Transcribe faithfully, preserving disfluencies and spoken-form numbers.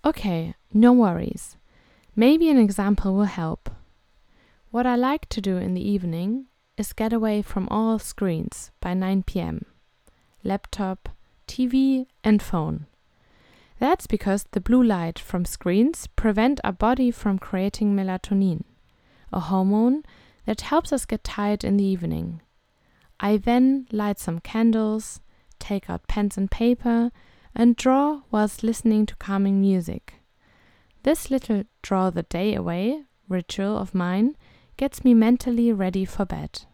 Okay, no worries. Maybe an example will help. What I like to do in the evening is get away from all screens by nine p.m. Laptop, T V and phone. That's because the blue light from screens prevent our body from creating melatonin, a hormone that helps us get tired in the evening. I then light some candles, take out pens and paper, and draw whilst listening to calming music. This little draw the day away ritual of mine gets me mentally ready for bed.